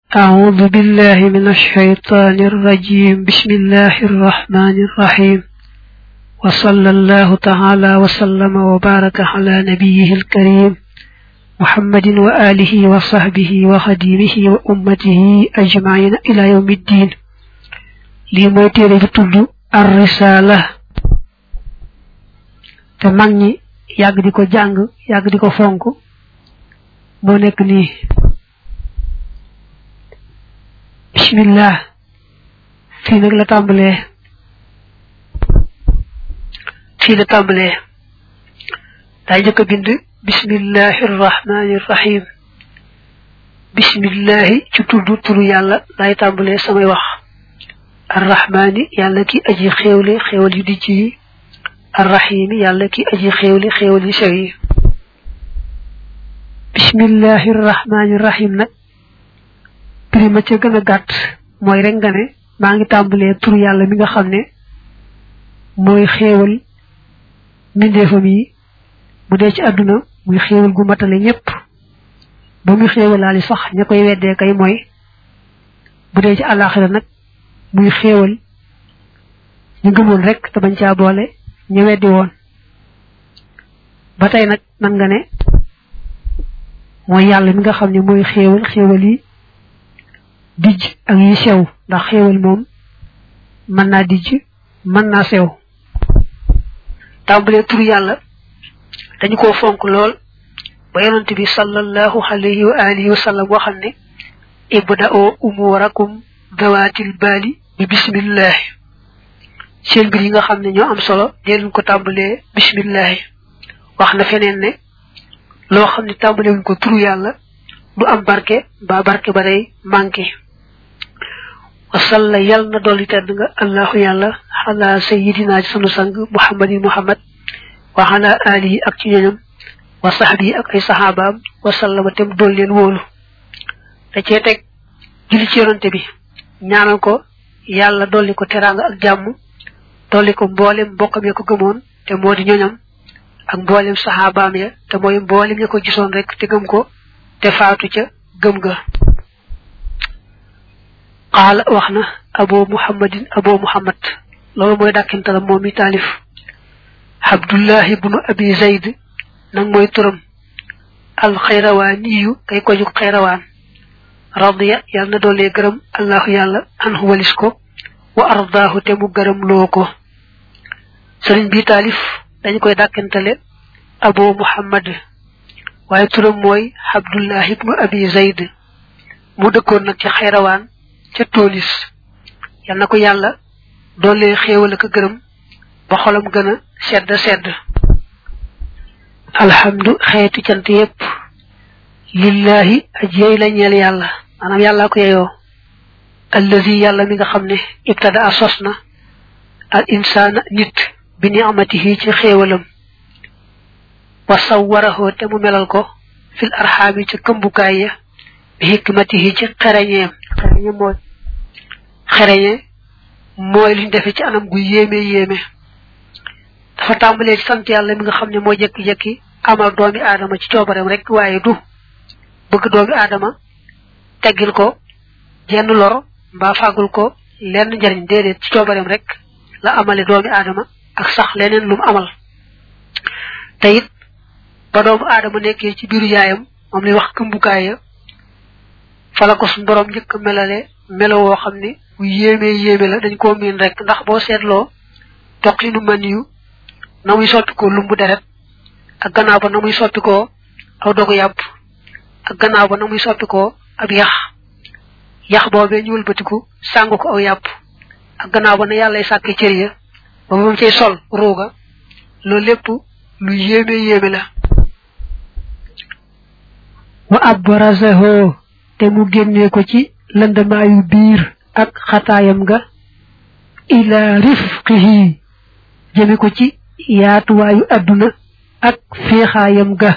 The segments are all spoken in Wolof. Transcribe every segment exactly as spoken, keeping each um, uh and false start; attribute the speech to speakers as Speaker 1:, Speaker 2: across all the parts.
Speaker 1: أعوذ بالله من الشيطان الرجيم بسم الله الرحمن الرحيم وصلى الله تعالى وسلم وبارك على نبيه الكريم محمد وآله وصحبه وخديمه وأمته أجمعين إلى يوم الدين لموتير بطل الرسالة تماني يغديكو جانغ يغديكو فونكو مونيكني bismillah fi nak la tambalé fi la tambalé day jëk bind bismillahir rahmanir rahim bismillah ci tuddu turu yalla lay tambalé samay wax arrahmani yalla ki aji xewle xewal yu di ci arrahim yalla ki aji xewle xewal yu sewi bismillahir rahmanir rahim nak prima ci gëna gatt moy rek nga ne ma ngi tambalé tur yalla mi nga xamné moy xéewal mindeefam yi bu dé ci aduna muy xéewal gu matale ñepp ba muy xéewalali sax ñakoy wédé kay moy bu dé ci alakhirah nak muy xéewal ñu gëmon rek te bañ ca bolé ñu wéddi won ba tay nak man nga ne moy yalla mi nga xamné moy xéewal xéewal yi dij ak yi sew ndax xewal mom man na dij man na sew tambalé tur yalla dañ ko fonk lool ba yonent bi sallallahu alayhi wa alihi wa sallam waxane ibda'u umurakum dawatil bali bi bismillah seen bir yi nga xamne ñoo am solo delu ko tambalé bismillah waxna fenen ne lo xamne tambalé wuñ ko tur yalla du am barké ba barké ba day manké وصلى يالنا دولي تدنغ الله يالا على سيدنا سنو سنگ محمد محمد وعلى آله أكتنينم وصحبه أكي صحابام وسلم تم دولين وولو تجيتك جلي چيرون تبي ñaanal ko yalla doli ko teranga ak jamm doli ko mbolem bokkam ya ko gëmon te modi ñoñam ak mbolem sahabaam ya te moy mbolem ya ko gisoon rek te gëm ko te faatu ca gëm ga قال وخنا ابو محمد ابو محمد لولو موي داكنتال مومي تالف عبد الله بن ابي زيد نك موي تورم الخيرواني كاي كو جوك خيروان رضي يالنا دولي گرم الله يالا انه ولسكو وارضاه تمو گرم لوكو سيرن بي تالف داني كوي داكنتال ابو محمد واي تورم موي عبد الله بن ابي زيد مو دكون نك ci خيروان ci tolis yalla nako yalla dolé xéewal ak gërëm ba xolam gëna sedd sedd alhamdu xéeti cant yépp lillahi ajey la ñeel yalla manam yalla ko yeyo allazi yalla mi nga xamné ibtada asosna al insana nit bi ni'matihi ci xéewalam wa sawwarahu te mu melal ko fil arhami ci kembukaay ya bi hikmatihi ci xarañeem xarañe moy xarañe moy liñ def ci anam gu yéme yéme dafa tambalé ci sant yalla mi nga xamné mo jekki jekki amal doomi adama ci ciobarem rek waye du bëgg doomi adama teggil ko jenn lor ba fagul ko lenn njariñ dédé ci ciobarem rek la amalé doomi adama ak sax leneen lum amal tayit ba doomu adama nekké ci biiru yaayam mom lay wax kumbukaay ya fala ko sun borom jëk melale melo wo xamni bu yéme yéme la dañ ko min rek ndax bo sétlo toqinu maniyu namuy soppi ko lumbu deret ak gannaaw ba namuy soppi ko aw dogu yap ak gannaaw ba namuy soppi ko ab yax yax bobé ñuul batiku sang ko aw yap ak gannaaw ba na yalla sakki cër ya ba mom cey sol roga lo lepp lu yéme yéme la wa abrazahu te mu génné ko ci lëndamaayu biir ak xataayam ga ila rifqihi jëme ko ci yaatuwaayu aduna ak feexaayam ga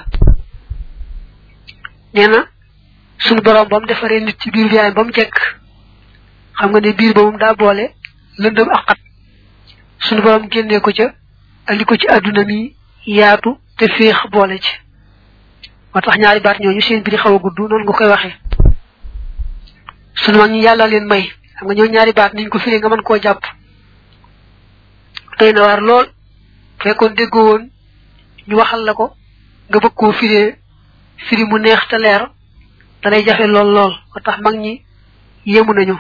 Speaker 1: neena sunu borom bam defaree nit ci biir yaay bam jekk xam nga ne biir ba moom daa boole lëndëm ak xat sunu borom génné ko ca andi ko ci aduna mi yaatu te feex boole ci motax ñaari baat ñooñu seen biir xawa guddu non nga koy waxe sunu mag ñi yàlla leen may xam nga ñoo ñaari baat niñ ko firi nga mën koo jàpp tey na waar lool fekkoon déggoo woon ñu waxal la ko nga bëgg koo firee firi mu neex te leer da lay jafe lool lool moo tax mag ñi yéemu nañu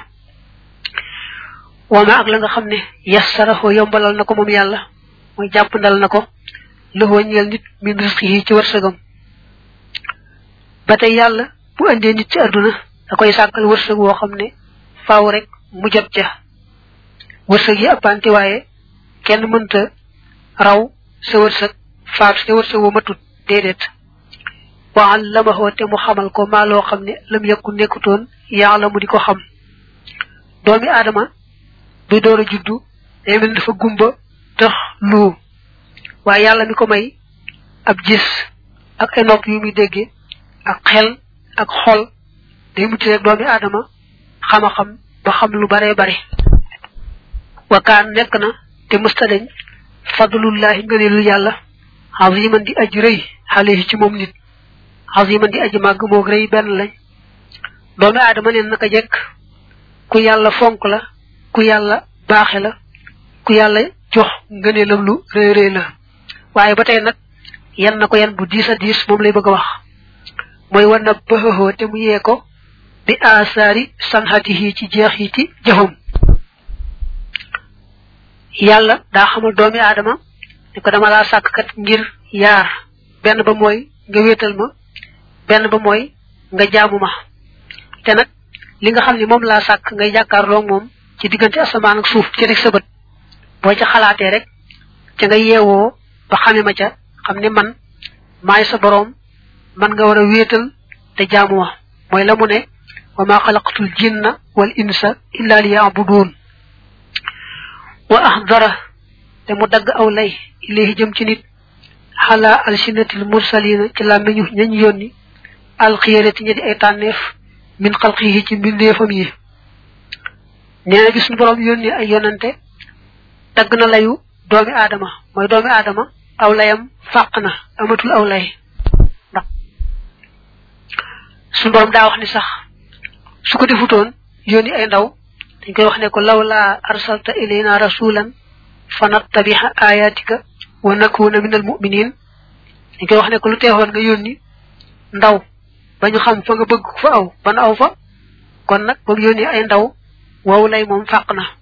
Speaker 1: wama ak la nga xam ne yassarahu yombalal na ko moom yàlla mooy jàppandal na ko loxoo ñeel nit min risque yi ci wërsëgam ba tey yàlla bu andee nit ci àdduna da koy sàkkal wërsëg woo xam ne faaw rek mu jot ca wërsëg yi appante waaye kenn mënta raw sa wërsëg faatu te wërsëg woo matut déedéet wa allamahu te mu xamal ko maa loo xam ne lam yakku nekkutoon yàlla mu di ko xam doomi aadama bi door a juddu day mel dafa gumba tax lu waaye yàlla mi ko may ab gis ak ay nopp yu muy dégge ak xel ak xol day mucc rek doomi aadama xama xam ba xam lu bare bare wa kaan nekk na te mësta dañ fadlullahi ngëneelu yàlla aziman di aji rëy alayhi ci moom nit aziman di aji màgg moog rëy benn lañ doomi aadama neen naka jekk ku yàlla fonk la ku yàlla baaxe la ku yàlla jox ngëneelam lu rëy rëy la waaye ba tey nag yan na ko yan bu diis a diis moom lay bëgg a wax mooy war na bëxëxoo te mu yee ko bi asaari sanhatihi ci jeex yi ci jëfam yàlla daa xamal doomi aadama ne ko dama laa sàkk kat ngir yaar benn ba mooy nga wéetal ma benn ba mooy nga jaamu ma te nag li nga xam ne moom laa sàkk ngay jàkkaarloo moom ci diggante asamaan ak suuf ci rek sa bët boo ca xalaatee rek ca nga yeewoo ba xame ma ca xam ne man maay sa boroom man nga war a wéetal te jaamu ma mooy la mu ne wa ma xalaqtul jinna wal insa illa liya'budun wa ahdara te mu dagg aw lay ilayhi jëm ci nit xala alsinatil mursalina ci làmmiñu ñañ yónni alxiyarati ñi di ay tànneef min xalqihi ci mbindeefam yi nee na bi suñu borom yónni ay yonante dagg na layu doomi aadama mooy doomi aadama aw layam fàq na amatul aw lay ndax suñu borom daa wax ni sax su ko defutoon yónni ay ndaw dañ koy wax ne ko lawla arsalta ilayna rasulan fanattabiha ayatika wa nakuna minal mu'minin dañ koy wax ne ko lu teexoon nga yónni ndaw ba ñu xam fa nga bëgg fa aw ban aw fa kon nag ba mu yónni ay ndaw wow lay moom fàq na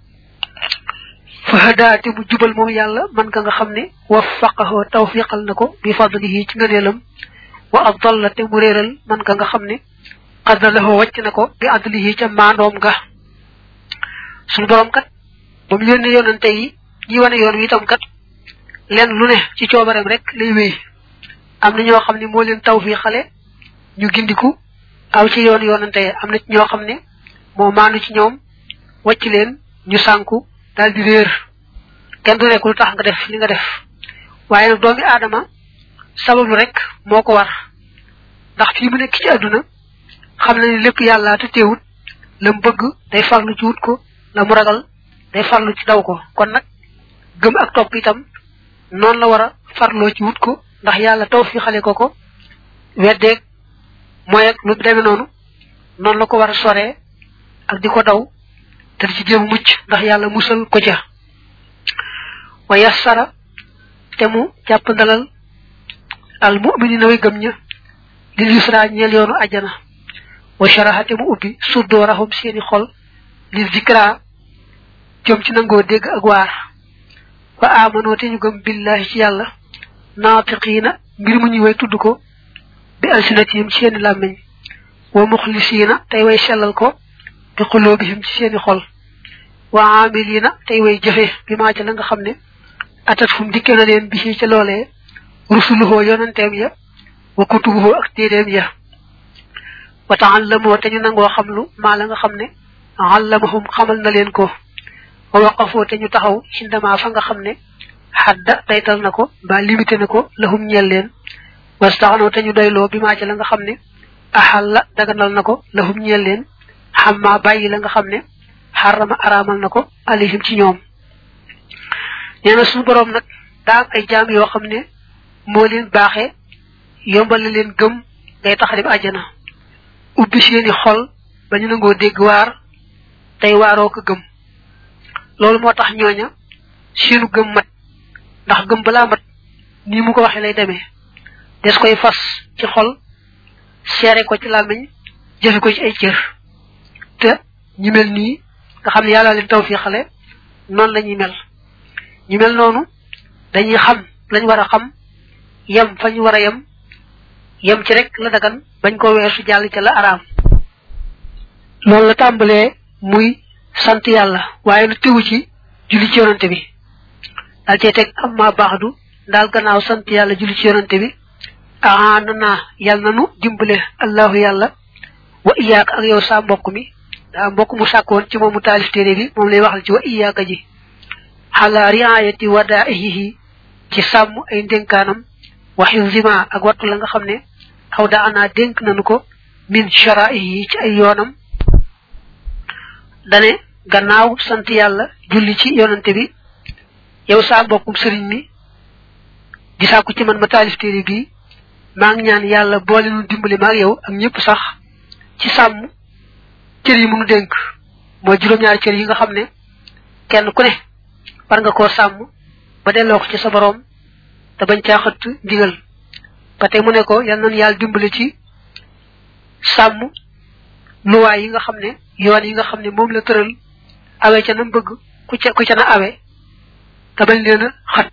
Speaker 1: fa hadaate mu jubal moom yàlla man ka nga xam ne waffaqahu tawfiqal na ko bi fadlihi ci ngëneelam wa adalla te mu réeral man ka nga xam ne qadalahu wàcc na ko bi adlihi ca maandoom ga suñu borom kat ba mu yónnee yonante yi ñi wane yoon wi itam kat leen lu ne ci coobareem rek lay wéy am na ñoo xam ne moo leen tawfiqale ñu gindiku aw ci yoon yoonante am na ci ñoo xam ne moo maanu ci ñoom wàcc leen ñu sànku daal di réer kenn du nekk lu tax nga def li nga def waaye nag doomi aadama sababu rek moo ko war ndax fii mu nekk ci àdduna xam na ni lépp yàlla te teewut la mu bëgg day farlu ci wut ko la mu ragal day farlu ci daw ko kon nag gëm ak topp itam noonu la war a farloo ci wut ko ndax yàlla taw fi xale ko ko weddeeg mooy ak lu demee noonu noonu la ko war a soree ak di ko daw te ci jéem mucc ndax yàlla musal ko ca wa yassara te mu jàpp ndalal al mu'minina way gëm ña lil yusra ñeel yoonu ajjana wa sharaha te mu ubbi suddoorahum seeni xol li zikra jëm ci nangoo dégg ak waar wa amanoo te ñu gëm billahi ci yàlla naatiqiina mbir mu ñuy way tudd ko bi alsinatihim ci seeni làmmiñ wa muxlisiina tey way sellal ko bi qulubihim ci seeni xol wa amilina tey way jëfe bi maa ca la nga xam ne atat fum dikke na leen bi ci ca loolee rusuluhoo yonanteem ya wa kutubuhoo ak téeréem ya wa taallamoo te ñu nangoo xamlu maa la nga xam ne allamahum xamal na leen ko wa waqafoo te ñu taxaw indama fa nga xam ne xadda daytal na ko ba limité na ko lahum ñeel leen wastaxanoo te ñu doyloo bi maa ca la nga xam ne axalla daganal na ko lahum ñeel leen xamma bàyyi la nga xam ne xarama araamal na ko alayhim ci ñoom nee na suñu boroom nag daa am ay jaam yoo xam ne moo leen baaxee yombal leen gëm ngay tax dem àjjana ubbi seeni xol ba ñu nangoo dégg waar tey waaroo ko gëm loolu moo tax ñooña seenu gëm mat ndax gëm balaa mat ni mu ko waxee lay demee des koy fas ci xol seere ko ci làmmiñ jëfe ko ci ay cër te ñu mel nii nga xam ne yàlla leen tawfiixale noonu la ñuy mel ñu mel noonu dañuy xam lañ war a xam yem fa ñu war a yem yem ci rek la dagan bañ ko weesu jàll ca la araam loolu la tàmbalee muy sant yàlla waaye lu tewu ci julli ci yonante bi daal cee teg amma baaxdu daal gannaaw sant yàlla julli ci yonante bi aana naa yàlla nanu dimbale allahu yàlla wa iyaaka ak yow saa mbokk mi daa mbokk mu sàkkoon ci moom mu taalif téere bi moom lay waxal ci wa iyaaka ji xala riayati wadaihi ci sàmm ay ndénkaanam waxi zima ak wattu la nga xam ne xaw daa anaa dénk nanu ko min sharaihi ci ay yoonam dane gannaaw sant yàlla julli ci yonante bi yow saa mbokkum sëriñ mi di sàkku ci man ma taalif téere bi maa ngi ñaan yàlla boole nu dimbali maag yow ak ñëpp sax ci sàmm cër yi mënu dénk mooy juróom-ñaari cër yi nga xam ne kenn ku ne war nga koo sàmm ba delloo ko ci sa boroom te bañ caa xëtt ndigal ba tey mu ne ko yal nañu yàlla dimbali ci sàmm luwaay yi nga xam ne yoon yi nga xam ne moom la tëral awe ca nam bëgg ku ca ku ca na awe te bañ leen a xat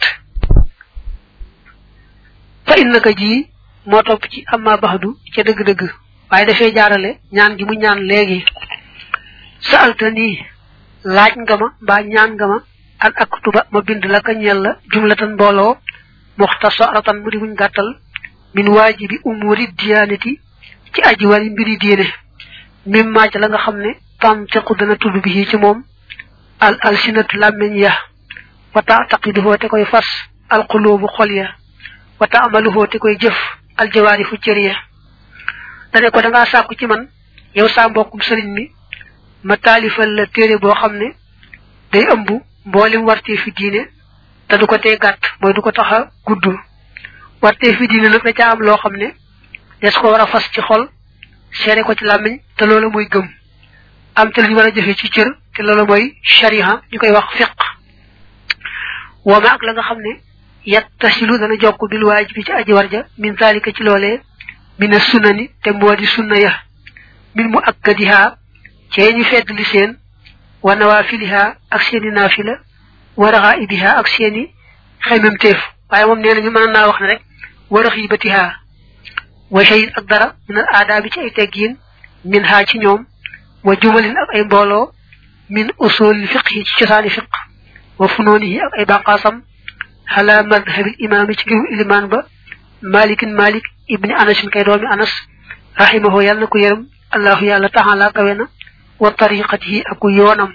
Speaker 1: fa innaka ji moo topp ci amma baxdu ca dëgg-dëgg waaye dafay jaarale ñaan gi mu ñaan léegi sa alta nii laaj nga ma mbaa ñaan nga ma an aktuba ma bind la ka ñeel la jumlatan mbooloo muxtasaratan mu di muñ gàttal min waajibi umuri diyaanati ci aji wari mbiri diine mim maa ca la nga xam ne tantiqu dana tudd bi ci moom al alsinatu làmmeñ ya wa taataqiduhoo te koy fas al qulubu xol ya wa taamaluhoo te koy jëf al jawaarifu cër ya dane ko da ngaa sàkku ci man yow saa mbokkum sëriñ mi ma taalifal la téere boo xam ne day ëmb mboolem wartee fi diine te du ko tee gàtt mooy du ko tax a gudd wartee fi diine nag da ca am loo xam ne des ko war a fas ci xol seere ko ci làmmiñ te loolu mooy gëm am te lu ñu war a jëfee ci cër te loolu mooy shariha ñu koy wax fiq wooma ak la nga xam ne yattasilu dana jokk bil waajibi ci aji warja min zalika ci loolee mina sunani te moo di sunna ya min mu akkadiha cee ñu fedd li seen wa nawafiliha ak seeni naafila wa raxaibiha ak seeni xaymamteef waaye moom nee nañu mën naa wax ne rek wa raxibatiha wa shay'in ak dara min al aadaabi ci ay teggiin min haa ci ñoom wa jumalin ak ay mbooloo min usul fiqhi ci cosaani fiq wa funoonihi ak ay bànqaasam ala madhabil imaam ci ngirum ilimaan ba malikin malik ibni anasin kay doomi anas rahimahu yàlla na ko yërëm allahu yàlla taala kawe na wa tariqatihi ak yoonam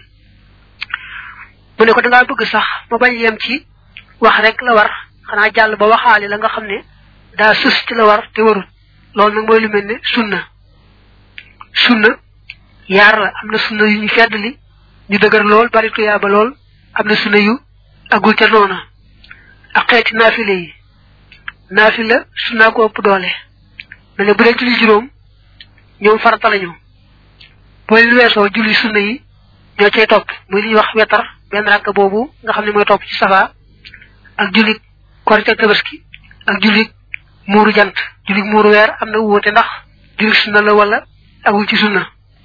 Speaker 1: mu ne ko dangaa bëgg sax ma bañ yem ci wax rek la war xanaa jàll ba waxaale la nga xam ne daa sës ci la war te warul loolu nag mooy lu mel ne sunna sunna yaar la am na sunna yu ñu feddli ñu dëgër lool bari tuyaaba lool am na sunna yu agul ca noona ak xeeti naafile yi naafila sunna ko ëpp doole mel ne bu dee julli juróom ñoom farata lañu boo leen weesoo julli sunna yi ñoo cay topp muy li ñuy wax wetar benn rakk boobu nga xam ne mooy topp ci safa ak julli korite tabaski ak julli muuru jant julli muuru weer am na wóote ndax julli sunna la wala agul ci sunna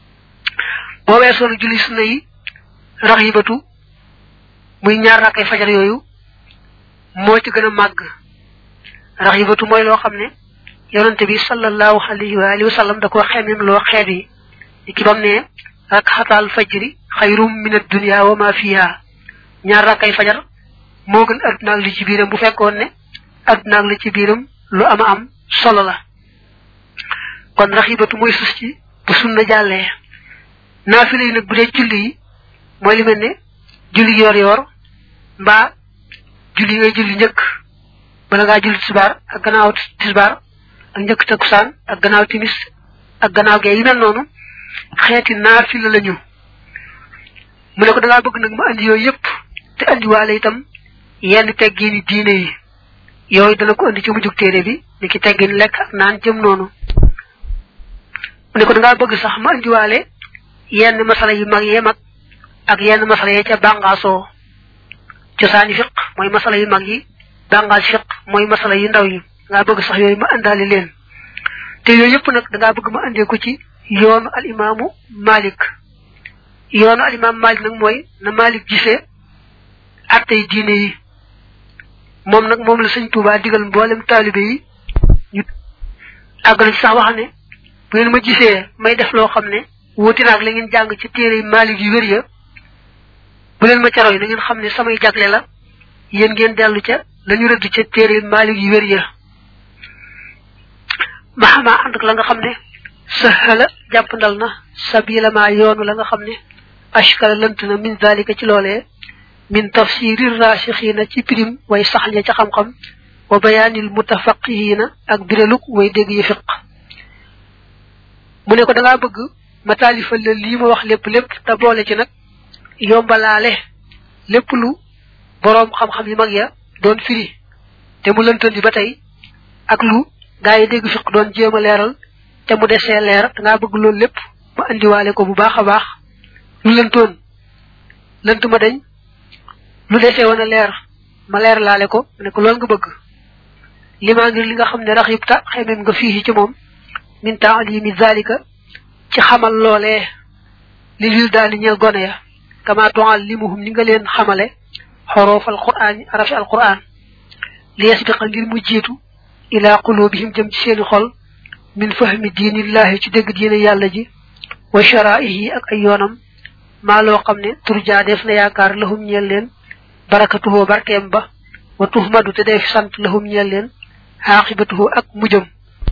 Speaker 1: boo weesoo nag julli sunna yi raxibatu muy ñaar rakkay fajar yooyu moo ci gën a màgg raxibatu mooy loo xam ne yonante bi sallallahu alayhi wa alihi wa sallam da koo xemem loo xeet yi di ki bam ne rakxatal fajri xayrum min ad-dunya wa ma fiha ñaar rakkay fajar moo gën adduna ak li ci biiram bu fekkoon ne adduna ak li ci biiram lu ama am solo la kon raxibatu mooy sus ci bu sunna jàllee naafila yi nag bu dee julli yi mooy li mel ne julli yor yor mbaa julli ngay julli njëkk bala ngaa julli tisbaar ak gannaaw tisbaar ak njëkk takkusaan ak gannaaw timis ak gannaaw gee yi mel noonu xeeti naafila lañu mu ne ko dangaa bëgg nag ma andi yooyu yëpp te andiwaale itam yenn teggiini diine yi yooyu dana ko andi ci mujjug téere bi ni ki teggin lekk ak naan jëm noonu mu ne ko dangaa bëgg sax ma andiwaale yenn masala yu mag yee mag ak yenn masala ya ca bàngaasoo cosaani fiq mooy masala yu mag yi bàngaas fiq mooy masala yu ndaw yi nga bëgg sax yooyu ma àndaale leen te yooyu yëpp nag da ngaa bëgg ma andee ko ci yoonu al imaamu Malik yoonu al imaamu Malik nag mooy na Malik gisee attey diine yi moom nag moom la sëñ Tuubaa digal mboolem taalibe yi ñu àggal ci sax wax ne bu ngeen ma gisee may def loo xam ne wuti naag la ngeen jàng ci téere Malik yu wér ya bu leen ma ca roy na ngeen xam ne samay jagle la yéen ngeen dellu ca lañu rëdd ca téere Malik yu wér ya maxama ànd ak la nga xam ne sahala jàppandal na sabila ma yoonu la nga xam ne ashkala lënt na min zalika ci loolee min tafsirir rasikhina ci prim way sax ña ca xam-xam wa bayanil mutafaqihina ak biraluk way dégg yi fiq mu ne ko da ngaa bëgg ma taalifal la lii ma wax lépp lépp te boole ci nag yombalaale lépp lu boroom xam-xam yi mag ya doon firi te mu lëntandi ba tey ak lu gaa yi dégg fiq doon jéem a leeral te mu desee leer da ngaa bëgg loolu lépp ma andiwaale ko bu baax a baax lu lëntoon lënt ma dañ lu desee woon a leer ma leer laale ko mu ne ko loolu nga bëgg li maa ngir li nga xam ne raxibta xemeem nga fii ci moom min taalimi zalika ci xamal loolee li lil daal di ñeel gone ya kama tuallimuhum ni nga leen xamale xoroof alquran arafi alquran li yasbiqa ngir mu jiitu ila qulubihim jëm ci seeni xol min fahmi diinillahi ci dégg diine yàlla ji wa sharaihi ak ay yoonam maa loo xam ne turjaa def na yaakaar lahum ñeel leen barakatuhu barkeem ba wa tuhmadu te def sant lahum ñeel leen aqibatuhu ak mujjam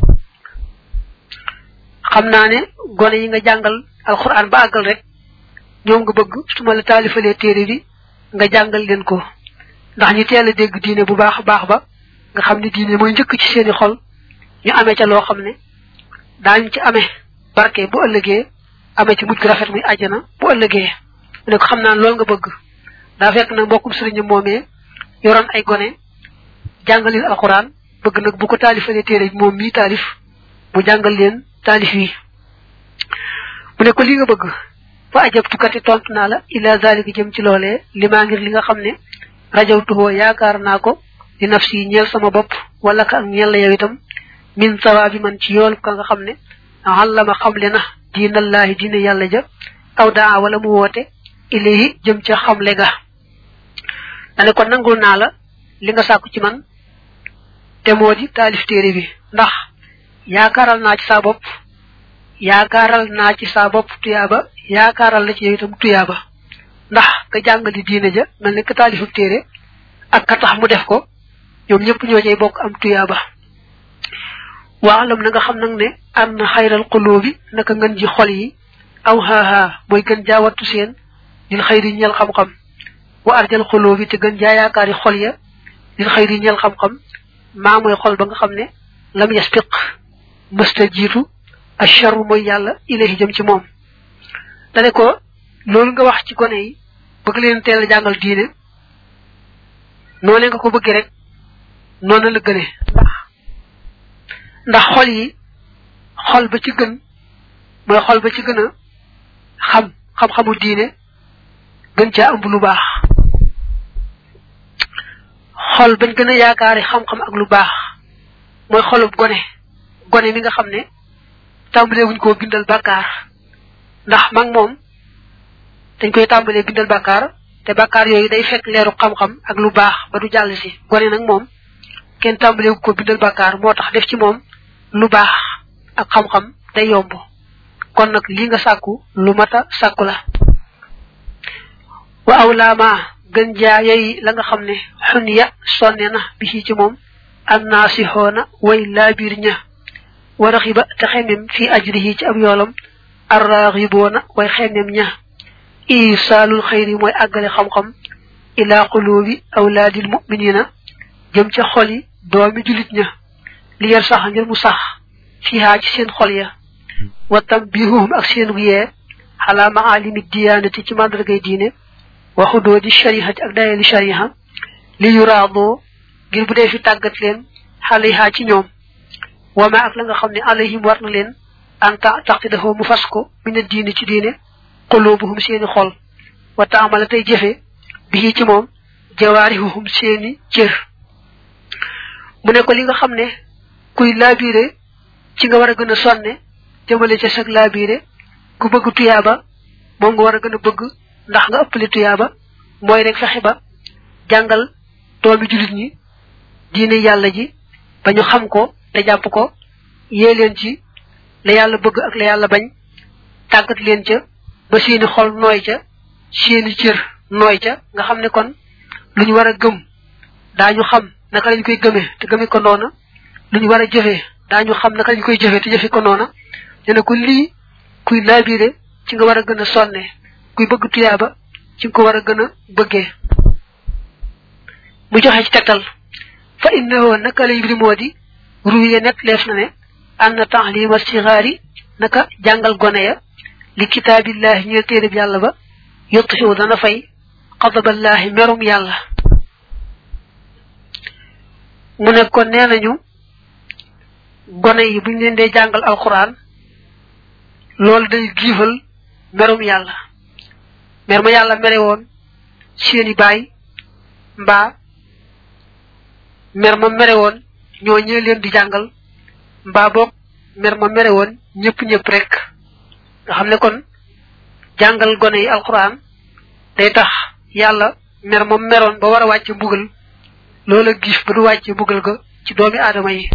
Speaker 1: xam naa ne gone yi nga jàngal alquran ba àggal rek ñoom nga bëgg su ma la taalifalee téere bi nga jàngal leen ko ndax ñu teel a dégg diine bu baax a baax ba nga xam ne diine mooy njëkk ci seeni xol ñu amee ca loo xam ne daañu ci amee barke bu ëllëgee amee ci mujj gu rafet muy àjjana bu ëllëgee mu ne ko xam naa loolu nga bëgg daa fekk nag mbokkum sëriñ moomee yoroon ay gone jàngalil alquran bëgg nag bu ko taalifalee téere bi moom mii taalif mu jàngal leen taalif yi mu ne ko li nga bëgg fa ajabtukati tontu naa la ila zalika jëm ci loolee li maa ngir li nga xam ne rajawtuhoo yaakaar naa ko di nafsi ñeel sama bopp wala ka ak ñeel la yow itam min sawaabi man ci yool ka nga xam ne allama xamle na diinallaahi diine yàlla ja aw daa wala mu woote ilayhi jëm ca xamle ga dane ko nangul naa la li nga sàkku ci man te moo di taalif téere bi ndax yaakaaral naa ci saa bopp yaakaaral naa ci saa bopp tuyaaba yaakaaral la ci yow itam tuyaaba ndax ka jàngali diine ja mel ne ka taalifub téere ak ka tax mu def ko ñoom ñëpp ñoo cay bokk am tuyaaba waalam na nga xam nag ne an xayral qulubi naka ngën ji xol yi aw haha mooy gën jaa wattu seen lil xayri ñeel xam-xam wa arjal qulubi te gën jaa yaakaari xol ya lil xayri ñeel xam-xam maa mooy xol ba nga xam ne lam yasbiq mësta jiitu asharu mooy yàlla ilahi jëm ci moom dane ko loolu nga wax ci gone yi bëgg leen teel a jàngal diine noonu nga ko bëggee rek noonu la gëne ndax ndax xol yi xol ba ci gën mooy xol ba ci gën a xam xam-xamu diine gën caa ëmb lu baax xol bañ gën a yaakaari xam-xam ak lu baax mooy xolub gone gone mi nga xam ne tàmbalee wuñ koo bindal bàkkaar ndax mag moom dañ koy tàmbalee bindal bàkkaar te bàkkaar yooyu day fekk leeru xam-xam ak lu baax ba du jàll si gone nag moom kenn tàmbalee ko bindal bàkkaar moo tax def ci moom lu baax ak xam-xam day yomb kon nag li nga sàkku lu mata sàkku la wa awlaama gën jaa yey la nga xam ne xun ya sonne na bi ci moom annaasixoona way laabiir ña wa raxiba te xemem fii ajrihi ci ab yoolam arraxiboona way xemem ña isaalul xayri mooy àggale xam-xam ila qulubi awlaadil muminina jëm ca xol yi doomi julit ña li yar sax ngir mu sax fiihaa ci seen xol ya wa tambihuhum ak seen yee xalaa maalimi diyaanati ci màndargay diine wa xudoodi shariati ak dayali shariha li yuraadoo ngir bu dee fi tàggat leen xalayhaa ci ñoom wama ak la nga xam ne alayhim war na leen anta taxti dafa mu fas ko mina diine ci diine qulubuhum seeni xol wa ta'amala tay jëfé bi ci mom jawarihum seeni cër mu ne ko li nga xamne kuy labiré ci nga wara gëna sonné jëmele ci sak labiré ku bëgg tuyaba mo nga wara gëna bëgg ndax nga ëppali tuyaba moy rek fexé ba jangal doomi julit ñi diine yalla ji bañu xam ko te japp ko yé leen ci la yalla bëgg ak la yalla bañ tagat leen ca ba seeni xol noy ca seeni cër noy ca nga xamne kon luñu wara gëm dañu xam naka lañ koy gëmé te gëmé ko nona luñu wara jëfé dañu xam naka lañ koy jëfé te jëfé ko nona dina ko li kuy labiré ci nga wara gëna sonné kuy bëgg tuyaba ci ko wara gëna bëggé mu joxe ci tektal fa innahu naka lay bi modi ruwiye net leef na ne anna ta'lima sighari naka jangal gone ya li kitabillahi ñu téré bi yalla ba yottu dana fay qadaballahi merum yalla mu ne ko nenañu gone yi buñ leen dé jangal alquran lol day gifal merum yalla mer ma yalla mere won seeni bay mba mer ma mere won ñoo ñe leen di jangal mba bok mer ma mere won ñepp ñepp rek nga xamne kon jangal gone yi alquran day tax yalla mer ma meron ba wara wacc mbugal lola gif ba du wacc mbugal ga ci doomi adama yi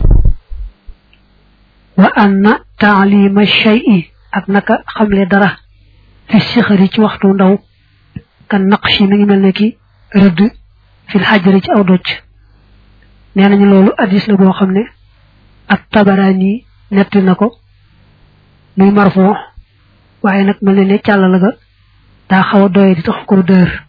Speaker 1: wa anna ta'lima shay'i ak naka xamle dara fi sikhari ci waxtu ndaw kan naqshi mi ngi melne ki rëdd fil hajri ci aw docc nenañu lolu hadith la bo xamne at tabarani netti nako muy marfu waye nak melne ne cyalla ga da xawa doye di tax ko deur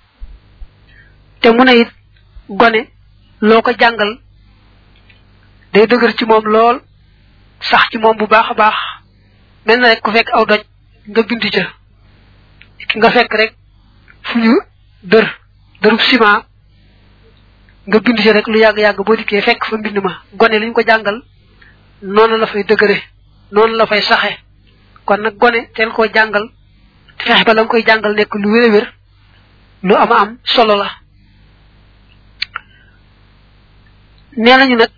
Speaker 1: te mu ne it gone loko jangal day deugar ci mom lol sax ci mom bu baaxa baax melna rek ku fekk aw doj nga bindu ca nga fekk rek fuñu deur deurub ciment nga bindu ca rek lu yag yag bo diké fekk fa mbind ma gone liñ ko jangal non la fay deugere non la fay saxé kon nak gone tel ko jangal fex ba lam koy jangal nek lu wéré wér lu ama am solo la nenañu nak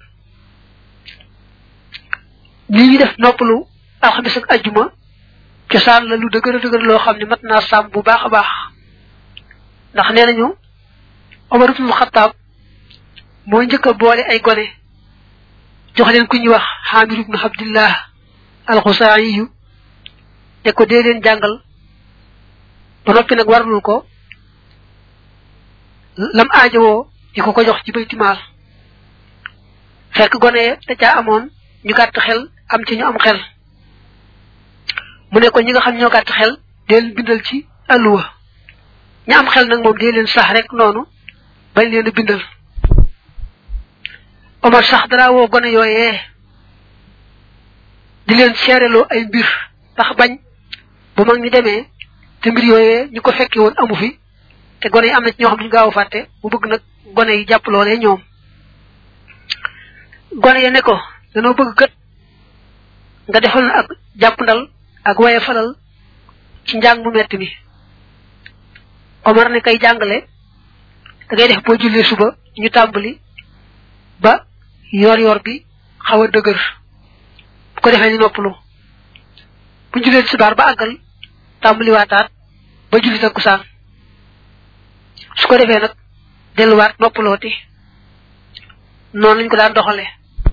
Speaker 1: li ñu def noppalu alxamis ak aljuma ci sal la lu deugere deugere lo xamni matna sam bu baaxa baax ndax nenañu Umar ibn Khattab mo ñëk boole ay gone jox leen ku ñi wax Hamid ibn Abdullah al-Khusai te ko de leen jangal ba nopi nak warul ko lam aajo diko ko jox ci baytimal fekk gone te ca amone ñu gatt xel am ci ñu am xel mu ne ko ñi nga xam ñoo gatt xel del bindal ci alwa ñi am xel nak mom de leen sax rek nonu bañ leen bindal Omar sax dara wo gone yoyé di leen sérelo ay mbir tax bañ bu mag ñi démé te mbir yoyé ñu ko fekké won amu fi te gone yi am na ci ñoo xam ñu gaaw faté bu bëgg nak gone yi japp lolé ñoom gone yi ne ko dañu bëgg kat nga defal ak japp ndal ak waye falal ci njang mu metti mi Omar ne kay jangale da ngay def bo julé suba ñu tambali ba yor yor bi xawa deugur bu ko defé ni noppulu bu julé subar ba agal tambali watat ba julli takusan su ko defé nak delu wat noppuloti non lañ ko daan doxale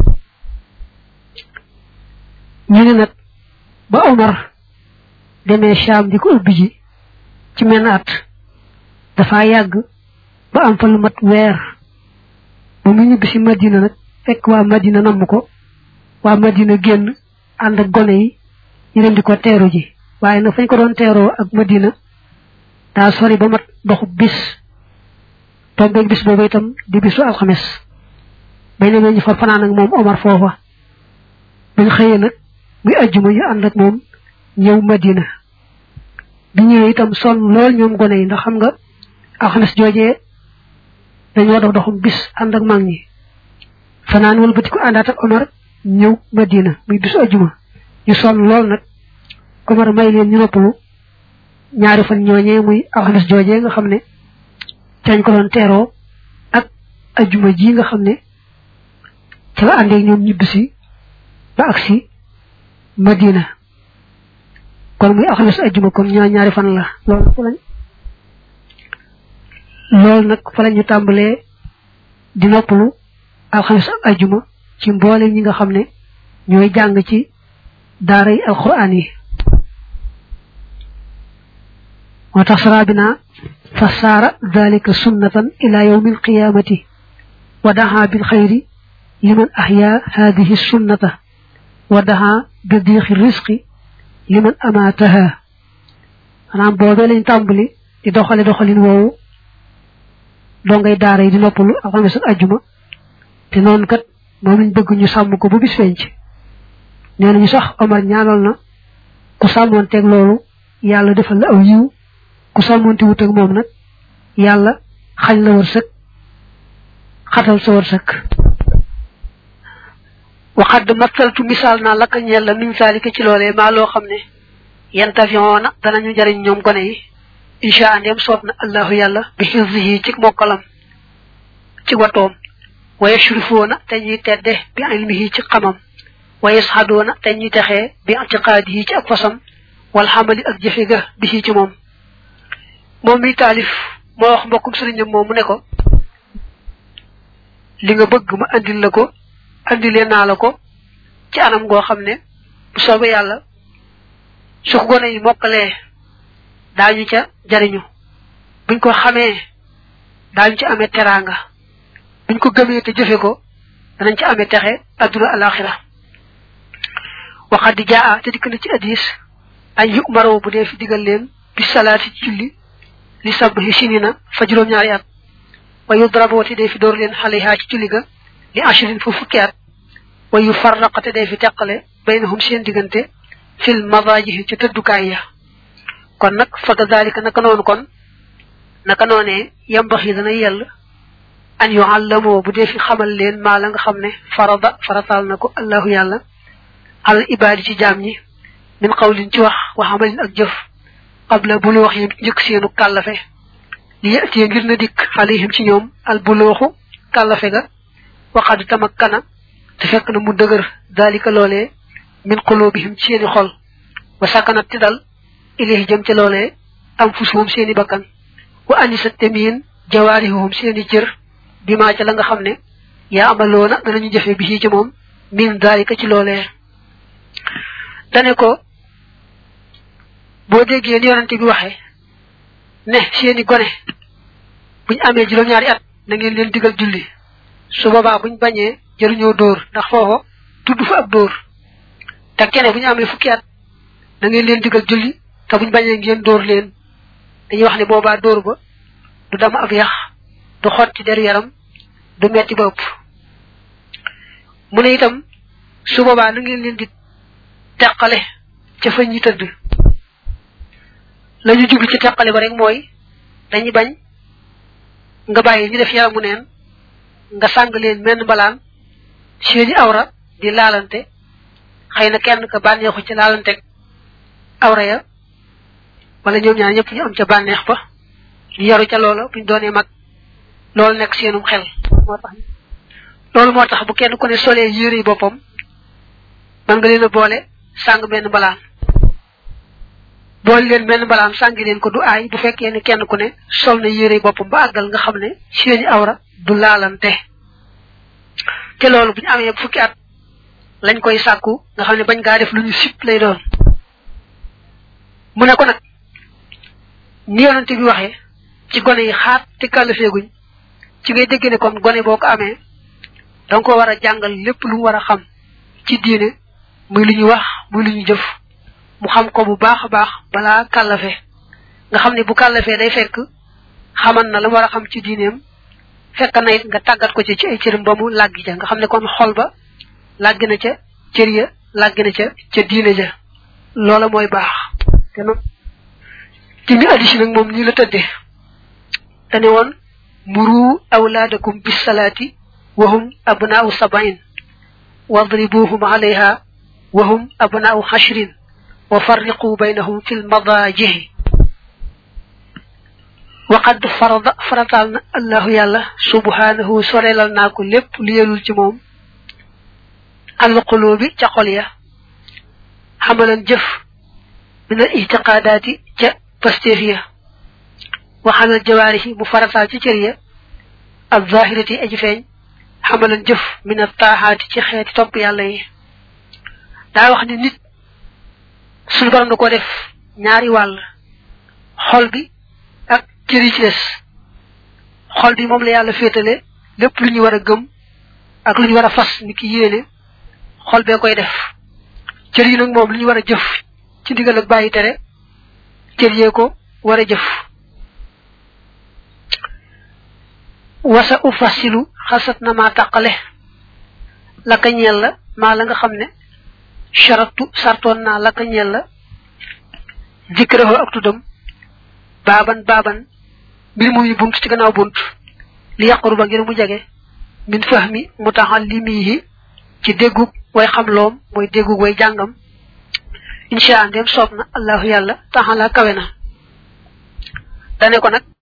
Speaker 1: ñu ne nak ba Omar demé Sham di ko ubbi ji ci men at dafa yag ba am fa lu mat weer bu mu ñibbi ci Madina nak fekk wa Madina nam ko wa Madina genn and ak gone yi ñu dem di ko téru ji waye na fañ ko doon téro ak Madina da sori ba mat doxu bis tombe bis bobu itam di bisu alxames bay ne ñu fa fanaan ak mom Omar fofa bañ xeyé nak muy aljuma ñu and ak mom ñew Madina bi ñew itam son lool ñoom gone yi ndax xam nga alxames jojé dañu dox doxum bis and ak mag ñi fanaan wal bati ko andat ak Omar ñew Madina muy bisu aljuma ñu son lool nak Omar may leen ñu noppalu ñaari fan ñooñee muy alxames joojee nga xam ne cañ ko doon teeroo ak ajuma ji nga xam ne ci la àndeeg ñoom ñibbisi ba agsi Madina kon muy alxames ajuma kon ñaar ñaari fan la loolu fa lañ loolu nag fa la ñu tàmbalee di noppalu alxames ak ajuma ci mboolem ñi nga xam ne ñooy jàng ci daara yi alquran yi moo tax sarabina fa saara dalika sunnatan ila yawmi alqiyamati wa daha bil xayri liman ahya hadihi sunnata wa daha bi diixi risqi liman amaataha maanaam boobee lañ tàmbali di doxale doxalin woowu doo ngay daara yi di noppalu alxames ak ajuma te noonu kat moom lañ bëgg ñu sàmm ko bu bis fenc nee nañu sax Omar ñaanal na ku sàmmoonteeg loolu yàlla defal la aw yiw ku sàmmoonte wut ak moom nag yàlla xañ la wërsëg xatal sa wërsëg waxadd masaltu misaal naa laka ñeel la min saalika ci loolee maa loo xam ne yantafiona danañu jariñ ñoom gone yi insha andem soob na allahu yàlla bi xifzihi ci mokkalam ci watoom wa yashrifuuna te ñuy tedde bi ilmihi ci xamam wa yashaduuna te ñuy texee bi i'tiqaadihi ci ak fasam wal xamali ak jëfe ga bi ci moom moom mi taalif moo wax mbokkum sëriñam moom mu ne ko li nga bëgg ma andil la ko andilee naa la ko ci anam goo xam ne bu soobee yàlla su ko gone yi mokkalee daañu ca jariñu buñ ko xamee daañu ci amee teraanga buñ ko gëmee te jëfe ko danañ ci amee texe adduna alaxira waxat di jaa te dikk na ci hadis ay yu maraw bu dee fi digal leen bi salaati ci julli li sabhi sinina fa juróom-ñaari at wa yudrabu te dee fi door leen xaliha ci julli ga li ashrin fu fukki at wa yu farraqa te dee fi teqale baynahum seen diggante fil madajihi ci tëddukaay ya kon nag fa kadalika naka noonu kon naka noonee yambaxi dana yell an yuallamoo bu dee fi xamal leen maa la nga xam ne farada farataal na ko allahu yàlla al ibaadi ci jaam ñi min qawlin ci wax wa amalin ak jëf qabla bulu wax yi njëkk seenu kàllafe li yatiyee ngir na dikk alayhim ci ñoom al bulooxu kàllafe ga waqad tamakkana te fekk na mu dëgër dalika loolee min qulubihim ci seeni xol wa sakanat ti dal ilayhi jëm ci loolee am fusuhum seeni bakkan wa anisat temiin jawaarihum seeni cër bi maa ca la nga xam ne yaa amaloona danañu jëfe bi ci moom min dalika ci loolee dane ko boo déggee ni yonante bi waxee ne seeni gone buñ amee juróom-ñaari at na ngeen leen digal julli su boobaa buñ bañee jëruñoo dóor ndax foofa tudd fa ab dóor te kene buñu amee fukki at na ngeen leen digal julli te buñ bañee ngeen dóor leen dañuy wax ne boobaa dóor ba du dama ab yax du xotti deru yaram du metti ba ëpp mu ne itam su boobaa na ngeen leen di teqale ca fa ñi tëdd lañu jublu ci teqale ba rek mooy dañuy bañ nga bàyyi ñu def yaramu neen nga sàng leen menn mbalaan seeni awra di laalante xëy na kenn ka bànneexu ci laalante awra ya wala ñoom ñaar ñëpp ñu am ca bànneex ba ñu yaru ca loola buñ doonee mag loolu nekk seenum xel moo tax loolu moo tax bu kenn ku ne solee yére yi boppam man nga leen a boole sàng benn mbalaan boole leen benn mbalaan sàngi leen ko du aay bu fekkee ne kenn ku ne sol na yére yi boppam ba àggal nga xam ne seeni awra du laalante te loolu bu ñu amee fukki at lañ koy sàkku nga xam ne bañ gaa def lu ñu sip lay doon mu ne ko nag ni yonante bi waxee ci gone yi xaat te kàllafeeguñ ci ngay dégg ne kon gone boo ko amee danga ko war a jàngal lépp lu mu war a xam ci diine muy lu ñu wax muy lu ñu jëf mu xam ko bu baax a baax balaa kàllafe nga xam ne bu kàllafee day fekk xaman na la mu war a xam ci diineem fekk na it nga tàggat ko ci ci ay cëram ba mu làggi ja nga xam ne kon xol ba làggi na ca cër ya làggi na ca ca diine ja loola mooy baax te noonu ci mi addisi nag moom nii la tëddee te ne woon muru awlaadakum bis salaati wahum abnaau sabain wadribuhum alayha wahum abnaau hashrin wa farriqu baynahum fil madajihi waqad farada faratal allah yalla subhanahu sorelal nako lepp lu yelul ci mom al qulubi ca xol ya hamalan jëf min al i'tiqadati ca pastefiya wa halal jawarihi mu faratal ci cër ya al zahirati aji feñ hamalan jëf min al taahati ci xeeti top yalla yi da wax ni nit suñu borom da ko def ñaari wal xol bi ak cër yi ci des xol bi moom la yàlla féetale lépp lu ñu war a gëm ak lu ñu war a fas ni ki yéene xol bee koy def cër yi nag moom lu ñu war a jëf ci ndigal ak bàyyi tere cër yee ko war a jëf wasa ufasilu xasat na maa tàqale la ka ñeel la maa la nga xam ne charatu sartoon naa la ka ñeel la jikkaraho ak tuddam baban baban bir muy bunt ci gannaaw bunt li yaqruba ngir mu jage min fahmi mutahallimihi ci deggu way xamlom moy deggu way jangam insha Allah dem sopna Allah yalla taala kawena dane ko nak